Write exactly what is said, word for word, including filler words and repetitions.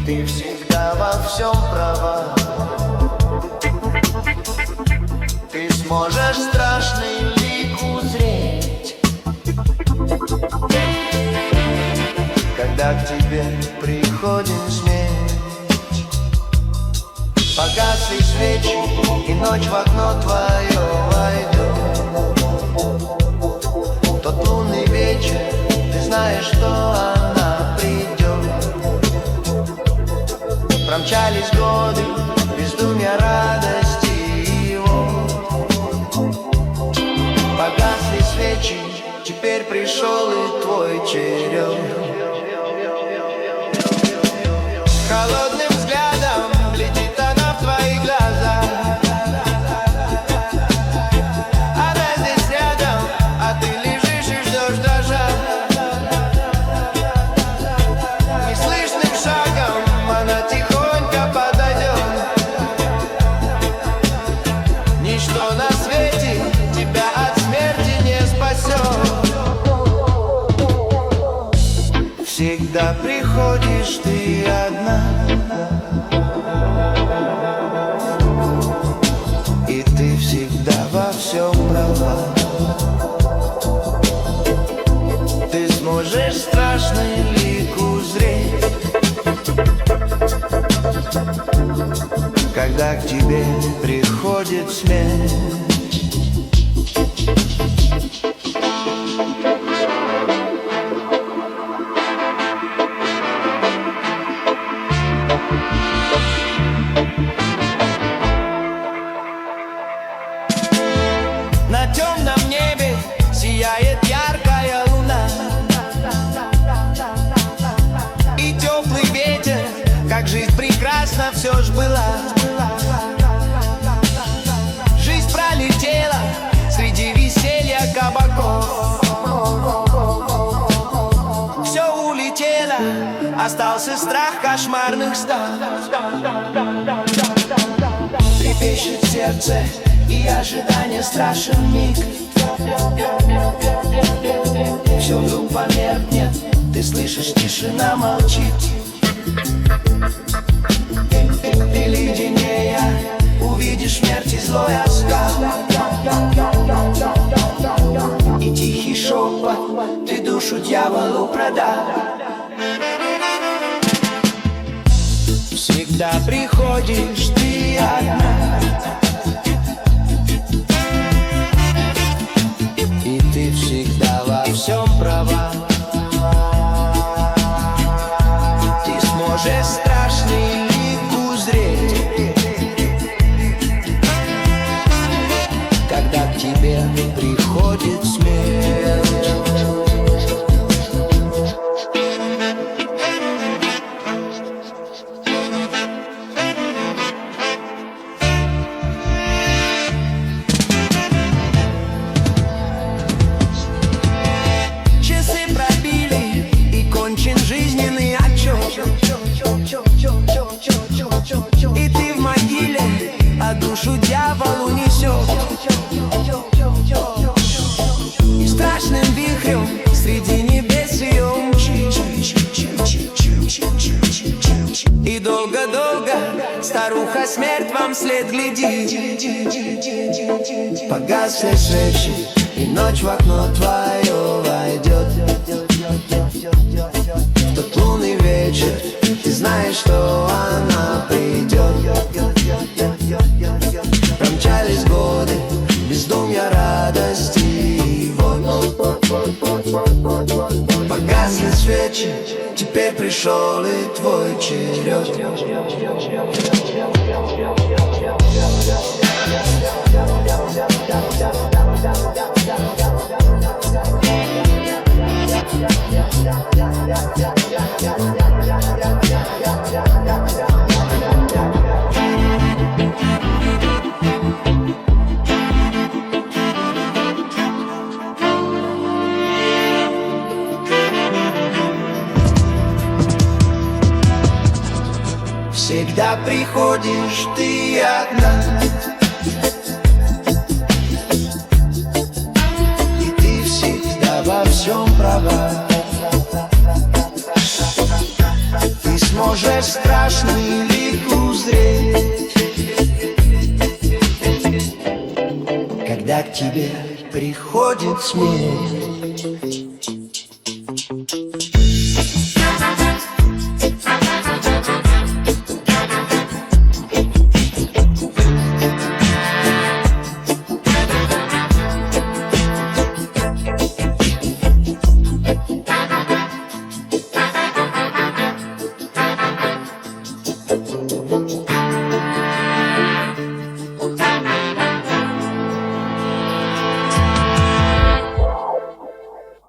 Ты всегда во всем права. Ты сможешь страшный лик узреть, когда к тебе приходит смерть. Погасли свечи, и ночь в окно твое войдет. Тот лунный вечер, ты знаешь, что она придет. Промчались годы, бездумья радости его. Погасли свечи, теперь пришел и твой черед. Холодным взглядом глядит она в твои глаза. Она здесь рядом, а ты лежишь и ждешь дрожа. Неслышным шагом она тихонько подойдет. Ничто на свете тебя от смерти не спасет. Всегда приходишь ты одна, и ты всегда во всем права. Ты сможешь страшный лик узреть, когда к тебе приходит смерть. На темном небе сияет яркая луна, и теплый ветер, как жизнь прекрасна все ж была. Жизнь пролетела среди веселья кабаков. Все улетело, остался страх кошмарных снов. Трепещет сердце, и ожидание страшен миг. Все вдруг померкнет, ты слышишь, тишина молчит. Ты леденея увидишь смерть и злой оскал, и тихий шепот, ты душу дьяволу продал. Всегда приходишь ты одна, и ты всегда во всем права. Ты сможешь страшный лик узреть, когда к тебе приходит смерть. Жизненный отчет, и ты в могиле, а душу дьявол унесет. И страшным вихрем среди небес ее умчит. И долго-долго старуха смерть вам вслед глядит. Погасли свечи, и ночь в окно твое войдет. В тот лунный вечер ты знаешь, что она придет. Промчались годы, бездумья радости. Вот погасли свечи, теперь пришел и твой черед. Всегда приходишь ты одна, и ты всегда во всем права. Ты сможешь страшный лик узреть, когда к тебе приходит смерть.